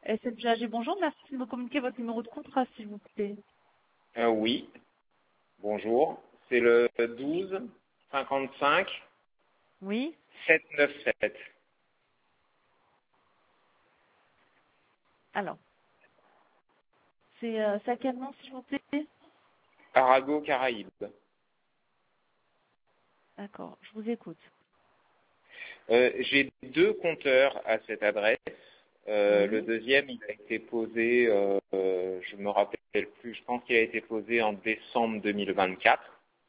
SFGAG, bonjour, merci de me communiquer votre numéro de contrat, s'il vous plaît. Oui, bonjour. C'est le 12 55 Oui. 797. Alors, c'est à quel nom, s'il vous plaît? Arago Caraïbes. D'accord, je vous écoute. J'ai deux compteurs à cette adresse. Oui. Le deuxième, il a été posé, je me rappelle plus, je pense qu'il a été posé en décembre 2024.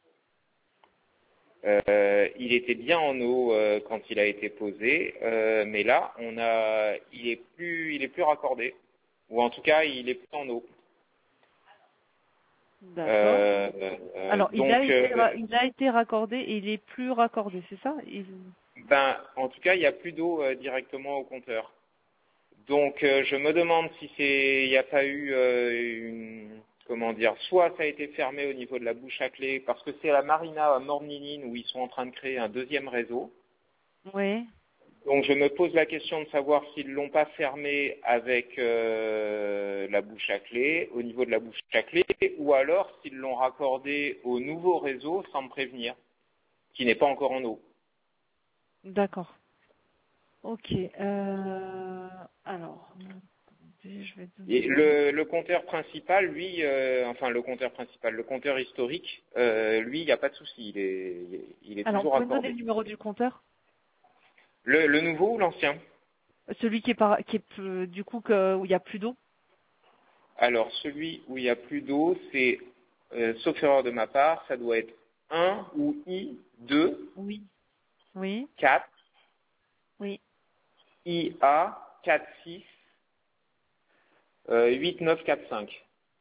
Il était bien en eau quand il a été posé, mais là, il est plus raccordé, ou en tout cas, il est plus en eau. D'accord. Alors, Donc, il a été raccordé et il est plus raccordé, c'est ça? en tout cas, il n'y a plus d'eau directement au compteur. Donc, je me demande si il n'y a pas eu soit ça a été fermé au niveau de la bouche à clé, parce que c'est à la marina à Morninine où ils sont en train de créer un deuxième réseau. Oui. Donc, je me pose la question de savoir s'ils l'ont pas fermé avec la bouche à clé, au niveau de la bouche à clé, ou alors s'ils l'ont raccordé au nouveau réseau sans me prévenir, qui n'est pas encore en eau. D'accord. Ok. Alors, je vais Et donner... le compteur principal, lui, le compteur historique, lui, il n'y a pas de souci, il est Alors, vous toujours pouvez me donner accordé. le numéro du compteur? Le nouveau ou l'ancien? Celui du coup, où il n'y a plus d'eau? Alors, celui où il n'y a plus d'eau, c'est, sauf erreur de ma part, ça doit être 1 ou I2, Oui. Oui. 4, Oui. IA, 4, 6, 8, 9, 4, 5.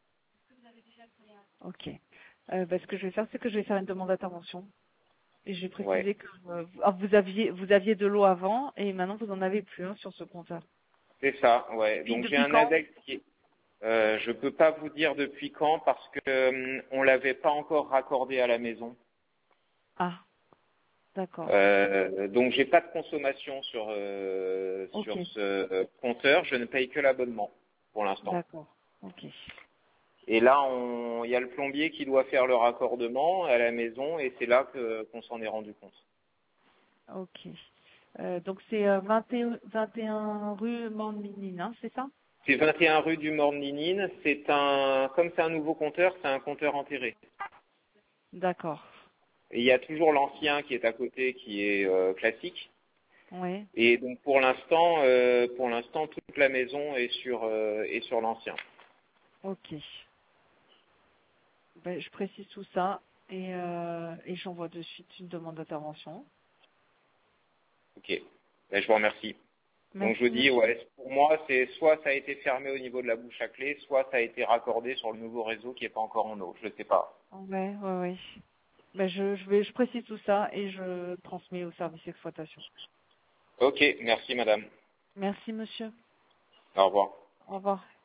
Ok. Ce que je vais faire, c'est que je vais faire une demande d'intervention. Et je vais Ouais, préciser que vous aviez de l'eau avant et maintenant vous en avez plus sur ce compteur. c'est ça, ouais. Puis Donc j'ai depuis un quand? index qui est, je peux pas vous dire depuis quand parce que on l'avait pas encore raccordé à la maison. Ah, d'accord. Donc j'ai pas de consommation Ok, sur ce compteur, je ne paye que l'abonnement pour l'instant. d'accord. Ok. Et là, il y a le plombier qui doit faire le raccordement à la maison et c'est là qu'on s'en est rendu compte. Ok. Donc c'est 21 rue Morne-Minine, hein, c'est ça? C'est 21 rue du Morne-Linine, comme c'est un nouveau compteur, c'est un compteur enterré. D'accord. Et il y a toujours l'ancien qui est à côté qui est classique. Oui. Et donc pour l'instant, toute la maison est sur l'ancien. Ok. Je précise tout ça et j'envoie de suite une demande d'intervention. Ok. Ben, je vous remercie. Donc je Merci vous dis, monsieur. ouais, pour moi, c'est soit ça a été fermé au niveau de la bouche à clé, soit ça a été raccordé sur le nouveau réseau qui n'est pas encore en eau. Je ne sais pas. Ouais, ouais, ouais. Je précise tout ça et je transmets au service d'exploitation. Ok, merci madame. Merci monsieur. Au revoir. Au revoir.